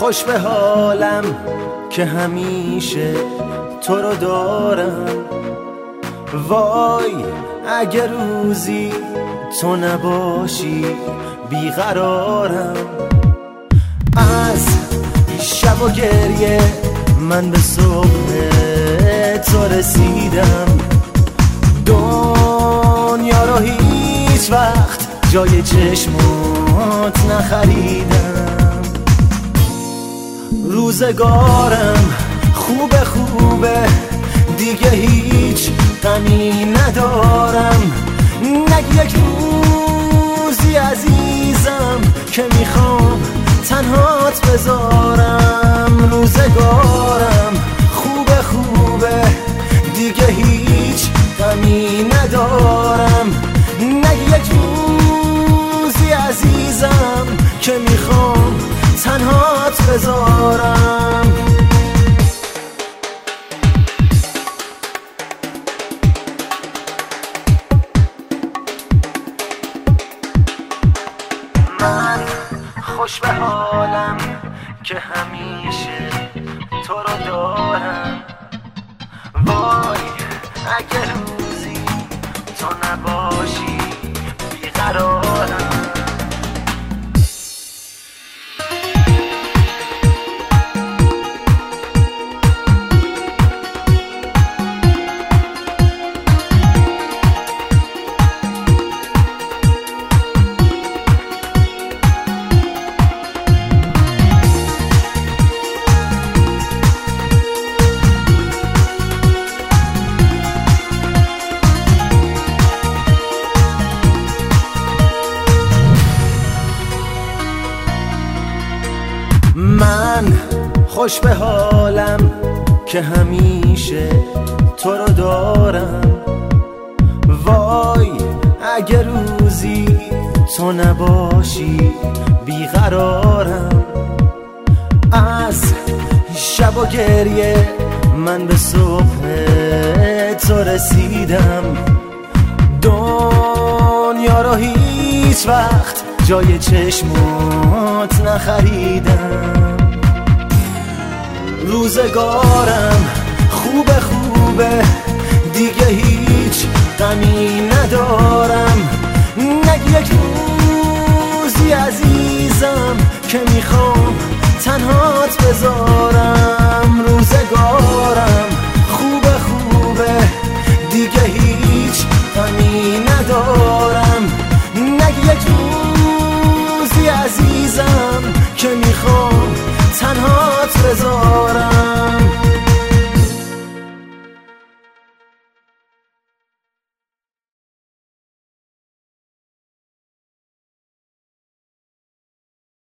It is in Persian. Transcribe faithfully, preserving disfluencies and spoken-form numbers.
خوش به حالم که همیشه تو رو دارم. وای اگه روزی تو نباشی بیقرارم. از شب و گریه من به صبح تو رسیدم. دنیا رو هیچ وقت جای چشمات نخریدم. روزگارم خوبه خوبه دیگه هیچ غمی ندارم. نگی یک روزی عزیزم که میخوام تنهات بذارم. روزگارم خوبه خوبه دیگه هیچ غمی ندارم. نگی یک روزی عزیزم که میخوام تنهات بذارم. من خوش به حالم که همیشه تو رو دارم. وای اگه روزی تو نباشی بیقرارم. من خوش به حالم که همیشه تو رو دارم. وای اگه روزی تو نباشی بیقرارم. از شب و گریه من به صبح تو رسیدم. دنیا رو هیچ وقت جای چشمات نخریدم. روزگارم خوبه خوبه دیگه هیچ غمی